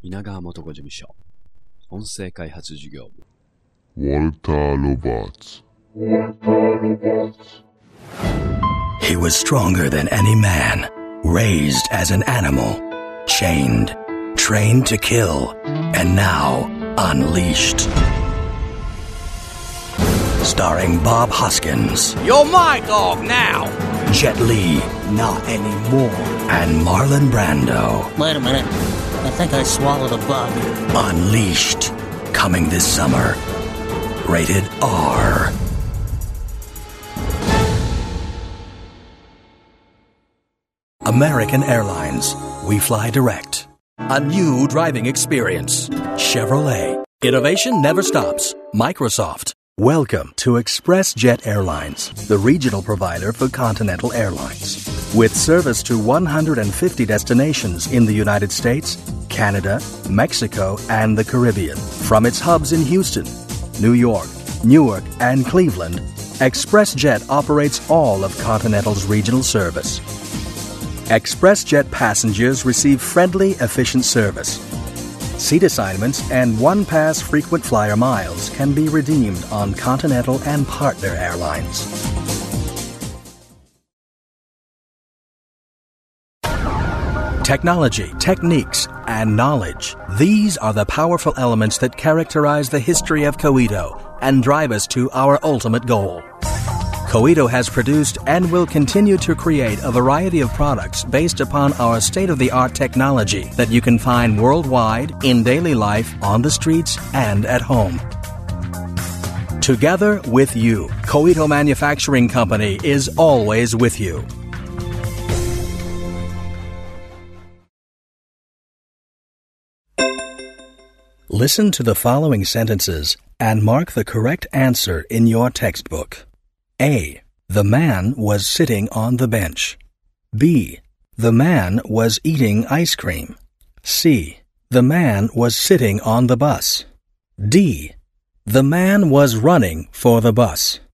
稲川元子事務所音声開発事業部ウォルター・ロバーツ He was stronger than any man, raised as an animal, chained, trained to kill, and now unleashed. Starring Bob Hoskins. You're my dog now! Jet Li. Not anymore. And Marlon Brando. Wait a minute. I think I swallowed a bug. Unleashed. Coming this summer. Rated R. American Airlines. We fly direct. A new driving experience. Chevrolet. Innovation never stops. Microsoft. Welcome to ExpressJet Airlines, the regional provider for Continental Airlines. With service to 150 destinations in the United States, Canada, Mexico, and the Caribbean. From its hubs in Houston, New York, Newark, and Cleveland, ExpressJet operates all of Continental's regional service. ExpressJet passengers receive friendly, efficient service. Seat assignments and one-pass frequent flyer miles can be redeemed on Continental and partner airlines. Technology, techniques, and knowledge. These are the powerful elements that characterize the history of Koito and drive us to our ultimate goal. Koito has produced and will continue to create a variety of products based upon our state-of-the-art technology that you can find worldwide, in daily life, on the streets, and at home. Together with you, Koito Manufacturing Company is always with you. Listen to the following sentences and mark the correct answer in your textbook. A. The man was sitting on the bench. B. The man was eating ice cream. C. The man was sitting on the bus. D. The man was running for the bus.